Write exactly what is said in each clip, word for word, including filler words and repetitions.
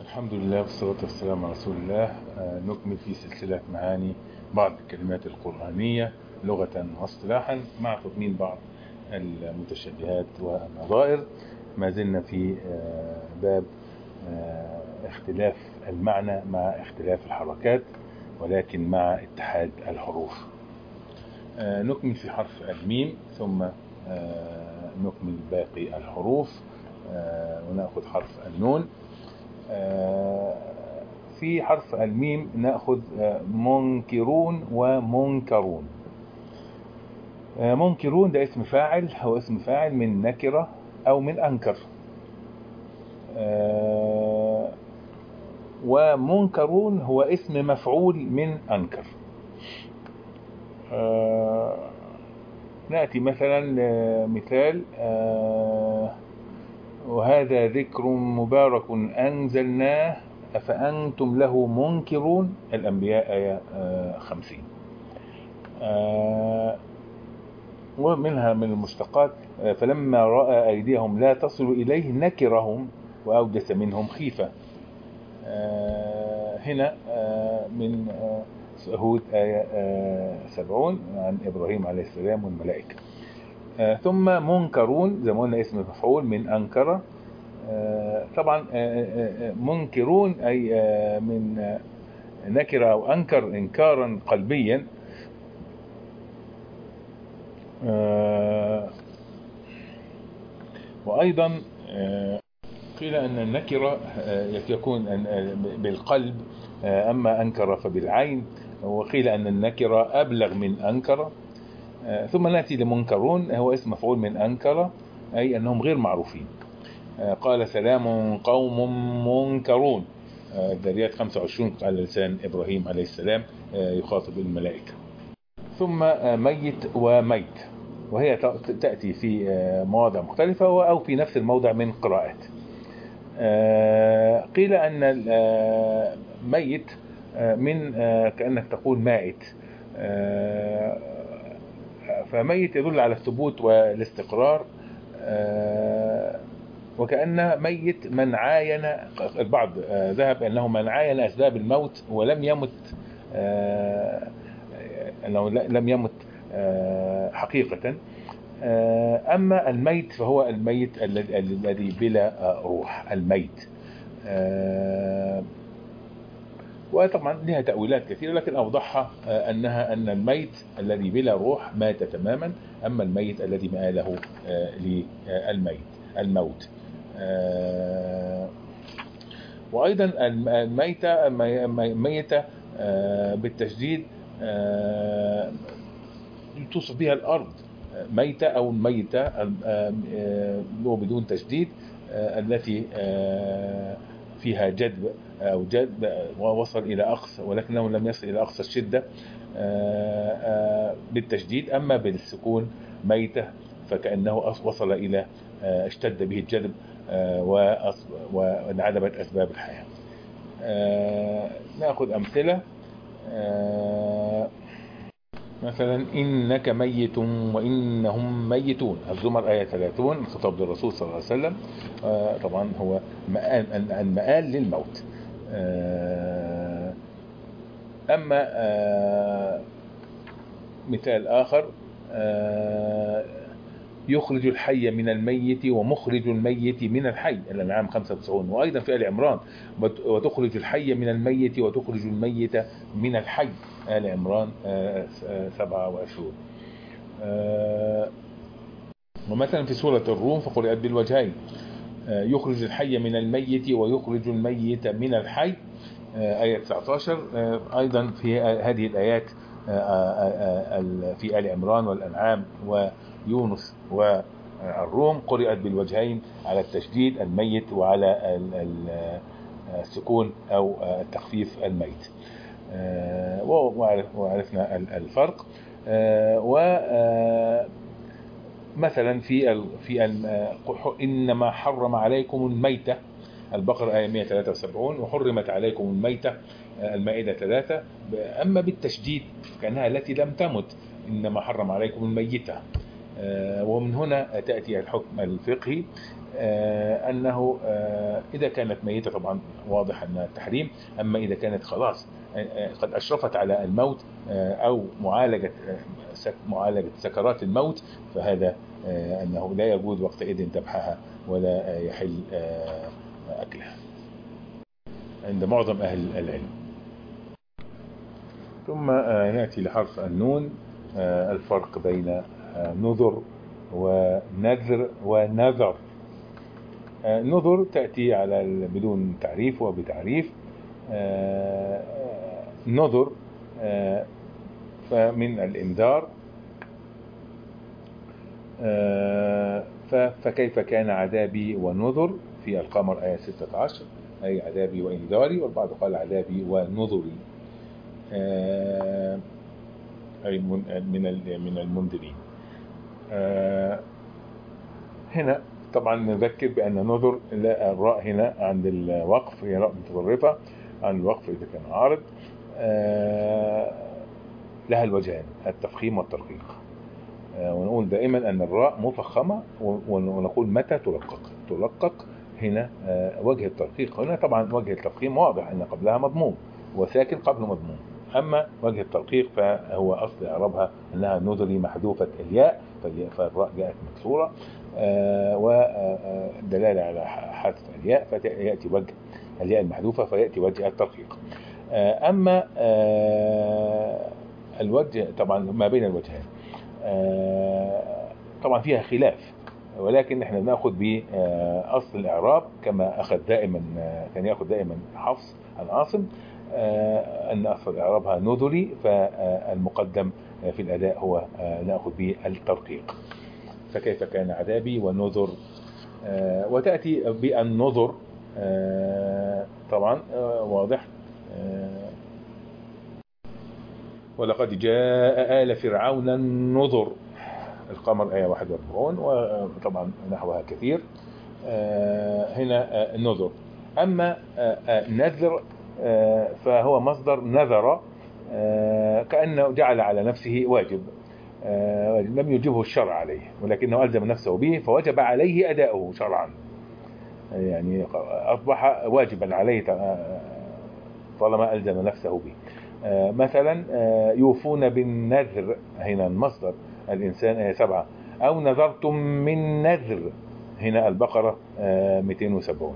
الحمد لله والصلاة والسلام على رسول الله. آه، نكمل في سلسلة معاني بعض الكلمات القرآنية لغة واصطلاحا مع تضمين بعض المتشابهات والنظائر. ما زلنا في آه، باب آه، اختلاف المعنى مع اختلاف الحركات، ولكن مع اتحاد الحروف. آه، نكمل في حرف الميم، ثم آه، نكمل باقي الحروف آه، ونأخذ حرف النون. في حرف الميم نأخذ منكرون ومنكرون. منكرون ده اسم فاعل، هو اسم فاعل من نكرة أو من أنكر. ومنكرون هو اسم مفعول من أنكر. نأتي مثلا مثال: وهذا ذكر مبارك أنزلناه أفأنتم له منكرون. الأنبياء آية خمسين. ومنها من المشتقات: فلما رأى أيديهم لا تصل إليه نكرهم وأوجس منهم خيفة. هنا من هود آية سبعون عن إبراهيم عليه السلام والملائكة. ثم منكرون زي ما قلنا اسم مفعول من أنكر. طبعا منكرون أي من نكر أو أنكر إنكارا قلبيا. وأيضا قيل أن النكرة يكون بالقلب، أما أنكر فبالعين. وقيل أن النكرة أبلغ من أنكر. ثم نأتي لمنكرون، هو اسم مفعول من أنكر، أي أنهم غير معروفين. قال سلام قوم منكرون. الذريات خمسة وعشرين على لسان إبراهيم عليه السلام يخاطب الملائكة. ثم ميت وميت، وهي تأتي في مواضع مختلفة أو في نفس الموضع من قراءات. قيل أن ميت من كأنك تقول مائت، فميت يدل على الثبوت والاستقرار، وكأن ميت من عاين. البعض ذهب أنه من عاين أسباب الموت ولم يمت، أنه لم يمت حقيقة. أما الميت فهو الميت الذي بلا روح، الميت. وطبعا لها تأويلات كثيرة، لكن أوضحها أنها أن الميت الذي بلا روح مات تماما، أما الميت الذي مآله للميت الموت. وأيضا الميتة ميتة بالتشديد توصف بها الأرض ميتة أو ميتة بدون تشديد، التي فيها جدب أو جدب ووصل إلى أقصى، ولكنه لم يصل إلى أقصى الشدة بالتشديد. أما بالسكون ميتة فكأنه وصل إلى اشتد به الجدب وانعدمت أسباب الحياة. نأخذ أمثلة. مثلا إنك ميت وإنهم ميتون. الزمر آية ثلاثون، خطاب للرسول صلى الله عليه وسلم. طبعا هو المآل للموت. أما مثال آخر: يخرج الحي من الميت ومخرج الميت من الحي. الأنعام خمسة وتسعين. وأيضا في آل عمران: وتخرج الحي من الميت وتخرج الميت من الحي. آل عمران سبعة وعشرين. ومثلا في سورة الروم فقرأت بالوجهين: يخرج الحي من الميت ويخرج الميت من الحي. آية تسعة عشر. أيضا في هذه الآيات في آل عمران والأنعام ويونس والروم قرأت بالوجهين، على التشديد الميت وعلى السكون أو التخفيف الميت. وعرفنا الفرق. ومثلا في في إنما حرم عليكم الميتة. البقرة آية مئة وثلاثة وسبعين: وحرمت عليكم الميتة. المائدة ثلاثة. أما بالتشديد كأنها التي لم تمت: إنما حرم عليكم الميتة. ومن هنا تأتي الحكم الفقهي أنه إذا كانت ميتة طبعا واضح أن التحريم، أما إذا كانت خلاص قد أشرفت على الموت أو معالجة معالجة سكرات الموت، فهذا أنه لا يجوز وقتئذ ذبحها ولا يحل أكلها عند معظم أهل العلم. ثم نأتي لحرف النون، الفرق بين نذر ونذر ونذر. نذر تأتي على بدون تعريف وبتعريف. نذر فمن الإنذار، فكيف كان عذابي ونذر في القمر آية ستة عشر، أي عذابي وإنذاري، والبعض قال عذابي ونذري، أي من من المنذرين. هنا طبعا نذكر بأن نذر الراء هنا عند الوقف هي راء متطرفة عن الوقف إذا كان عارض، لها الوجهان التفخيم والترقيق. ونقول دائما أن الراء مفخمة، ونقول متى ترقق ترقق هنا وجه الترقيق. هنا طبعا وجه التفخيم واضح أن قبلها مضموم وساكن قبل مضموم، أما وجه الترقيق فهو أصل إعرابها أنها نذري محذوفة الياء، فالراء جاءت مكسورة ودلالة على حذف الياء، فيأتي وجه الياء المحذوفة فيأتي وجه الترقيق. أما الوجه طبعا ما بين الوجهين طبعا فيها خلاف، ولكن احنا بناخد بأصل الإعراب كما أخذ دائما كان يأخذ دائما حفص عن عاصم، أن أصل إعرابها نذري، فالمقدم في الأداء هو نأخذ به الترقيق. فكيف كان عذابي ونذر. وتأتي بالنذر طبعا واضح، ولقد جاء آل فرعون النذر، القمر آية واحد وأربعين، وطبعا نحوها كثير. هنا النذر. أما نذر فهو مصدر نذر، كأنه جعل على نفسه واجب لم يجبه الشرع عليه، ولكنه ألزم نفسه به فوجب عليه أداؤه شرعا، يعني أصبح واجبا عليه طالما ألزم نفسه به. مثلا يوفون بالنذر، هنا المصدر الإنسان آية سبعة، أو نذرتم من نذر، هنا البقرة مئتين وسبعين.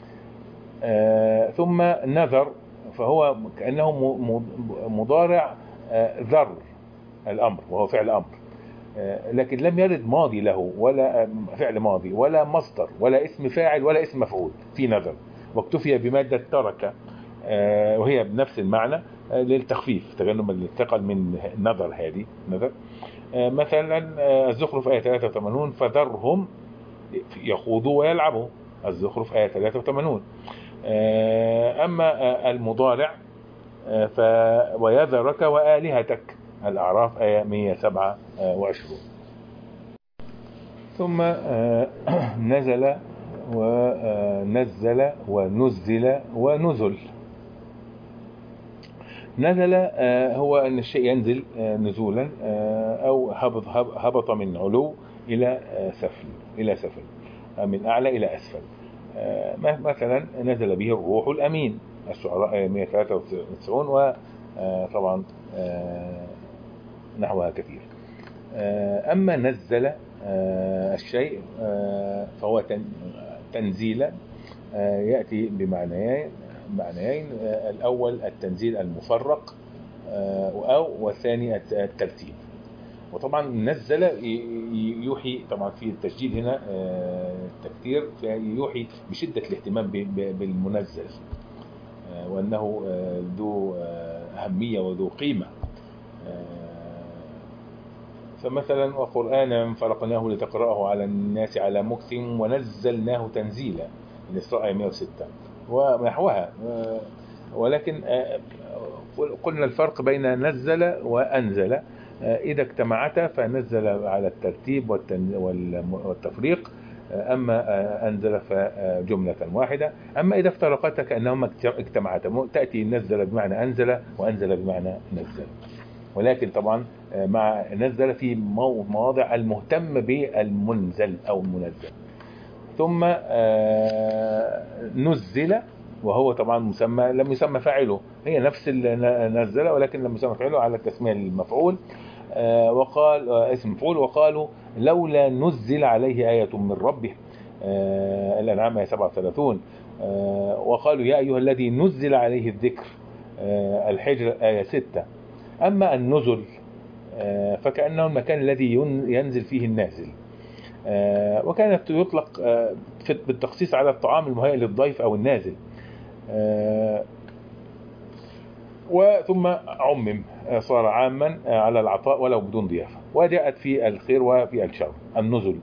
ثم نذر فهو كأنه مضارع ذر الأمر، وهو فعل أمر، لكن لم يرد ماضي له ولا فعل ماضي ولا مصدر ولا اسم فاعل ولا اسم مفعول في نذر، واكتفي بمادة ترك، وهي بنفس المعنى للتخفيف تجنبا للثقل من نذر هذه نذر. مثلا الزخرف آية ثلاثة وثمانين، فذرهم يخوضوا ويلعبوا، الزخرف آية ثلاثة وثمانين. أما المضارع ف ويذرك وآلهتك، الأعراف آية مئة وسبعة وعشرين. ثم نزل ونزل ونزل ونزل. نزل هو أن الشيء ينزل نزولا، أو هبط هبط من علو إلى سفل إلى سفل، من أعلى إلى أسفل. مثلا نزل به الروح الأمين، الشعراء مئة وثلاثة وتسعين، وطبعا نحوها كثير. أما نزل الشيء فهو تنزيلا، يأتي بمعنيين معنيين الأول التنزيل المفرق، أو والثاني الترتيب. وطبعا نزل يوحي طبعا في التسجيل هنا التكثير يوحي بشدة الاهتمام بالمنزل، وأنه ذو أهمية وذو قيمة. فمثلا وقرآنا فرقناه لتقرأه على الناس على مكث ونزلناه تنزيلا، الإسراء مئة وستة ونحوها. ولكن قلنا الفرق بين نزل وأنزل، إذا اجتمعتا فنزل على الترتيب والتفريق، أما أنزل فجملة واحدة. أما إذا افترقتا كأنهما اجتمعتا، تأتي نزل بمعنى أنزل وأنزل بمعنى نزل. ولكن طبعا مع نزل في مواضع المهتم بالمنزل أو المنزل. ثم نزل، وهو طبعا مسمى لم يسمى فاعله، هي نفس نزل ولكن لم يسمى فاعله على التسمية المفعول. وقال اسم مفعول. وقالوا لولا نزل عليه آية من ربه، الأنعام آية سبعة وثلاثين. وقالوا يا أيها الذي نزل عليه الذكر، الحجر آية ستة. أما النزل فكأنه المكان الذي ينزل فيه النازل، وكانت يطلق بالتخصيص على الطعام المهيئ للضيف أو النازل. وثم عمم، صار عاما على العطاء ولو بدون ضيافة. وجاءت في الخير وفي الشر. النزل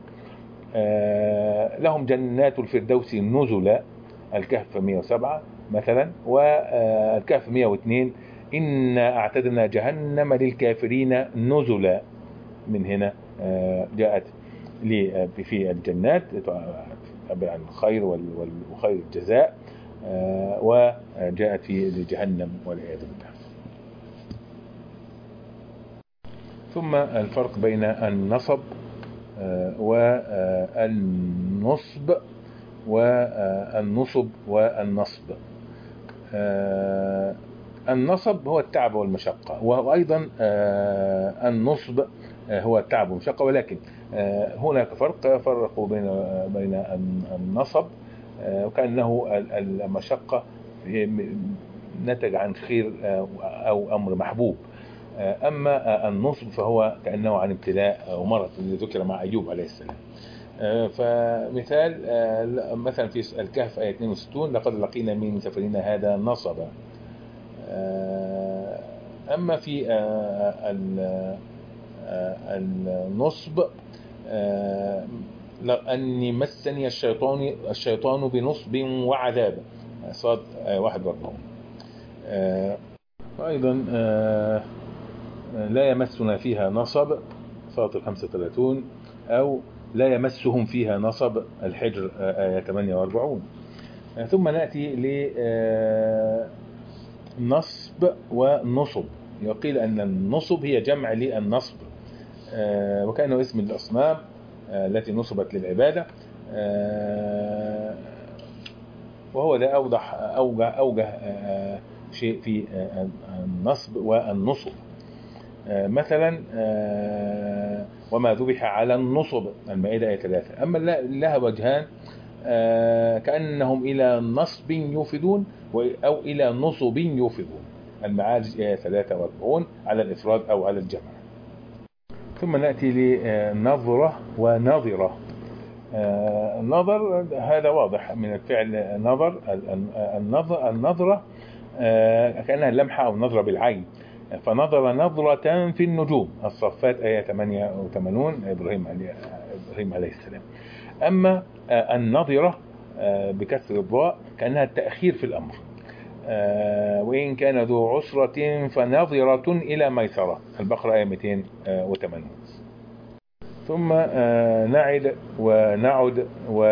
لهم جنات الفردوس نزلا، الكهف مئة وسبعة مثلا، والكهف مئة واثنين إنا أعتدنا جهنم للكافرين نزلا. من هنا جاءت في الجنات عن الخير وخير الجزاء، وجاءت في جهنم والعياذ بالله. ثم الفرق بين النصب والنصب والنصب والنصب. النصب هو التعب والمشقة، وأيضا النصب هو التعب والمشقة، ولكن هناك فرق، فرقوا بين بين النصب وكأنه المشقة نتج عن خير أو أمر محبوب، أما النصب فهو كأنه عن ابتلاء ومرض اللي ذكر مع أيوب عليه السلام. فمثال مثلا في الكهف آية اثنين وستين لقد لقينا من سفرنا هذا نصبا. أما في النصب أني مسني الشيطان الشيطان بنصب وعذاب، صاد واحد واربعون. وأيضا لا يمسنا فيها نصب، فاطر خمسة وثلاثين، أو لا يمسهم فيها نصب، الحجر آية ثمانية وأربعين. ثم نأتي لنصب ونصب. يقيل أن النصب هي جمع للنصب، وكأنه اسم الأصنام التي نصبت للعبادة، وهو ده أوضح أوجه, أوجه شيء في النصب والنصب. مثلا وما ذبح على النصب، المائدة آية ثلاثة. أما لها وجهان، كأنهم إلى نصب يوفدون أو إلى نصب يوفدون، المعارج آية ثلاثة وأربعين على الإفراد أو على الجمع. ثم نأتي لنظرة ونظرة. النظر هذا واضح من الفعل نظر، النظرة كأنها اللمحة أو نظرة بالعين، فنظر نظرة في النجوم، الصفات آية ثمانية وثمانين، إبراهيم عليه, إبراهيم عليه السلام. أما النظرة بكسر الضاء كأنها التأخير في الأمر، وإن كان ذو عسرة فنظرة إلى ميسرة، البقرة آية مئتين وثمانين. ثم نعد ونعد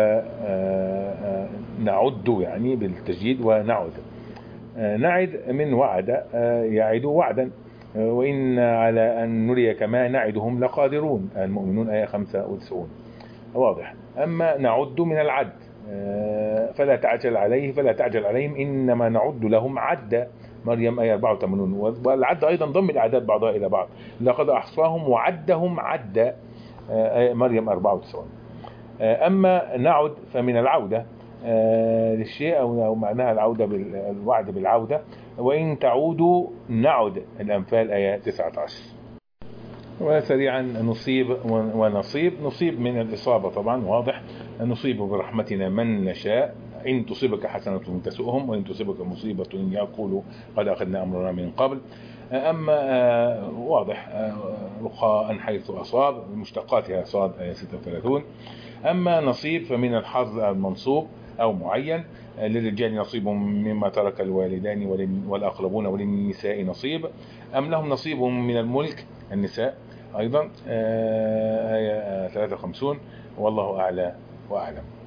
ونعد يعني بالتجديد ونعد. نعد من وعد يعد وعدا، وإن على أن نريك ما نعدهم لقادرون، المؤمنون آية خمسة وتسعين، واضح. أما نعد من العد، فلا تعجل عليه فلا تعجل عليهم إنما نعد لهم عدا، مريم آية أربعة وثمانين. والعد أيضا ضم الأعداد بعضها إلى بعض، لقد أحصاهم وعدهم عدا، مريم أربعة وتسعين. أما نعد فمن العودة للشيء أو معناها العودة بالوعد بالعودة، وإن تعودوا نعد، الأنفال آية تسعة عشر. وسريعا نصيب ونصيب. نصيب من الإصابة طبعا واضح، نصيب برحمتنا من نشاء، إن تصيبك حسنة تسؤهم وإن تصيبك مصيبة يقولوا قد أخذنا أمرنا من قبل. أما واضح رخاء حيث أصاب، مشتقاتها صاد آية ستة وثلاثين. أما نصيب فمن الحظ المنصوب أو معين، للرجال نصيب مما ترك الوالدان والأقربون وللنساء نصيب، أم لهم نصيب من الملك، النساء أيضا آية ثلاثة وخمسين. والله أعلى وأعلم.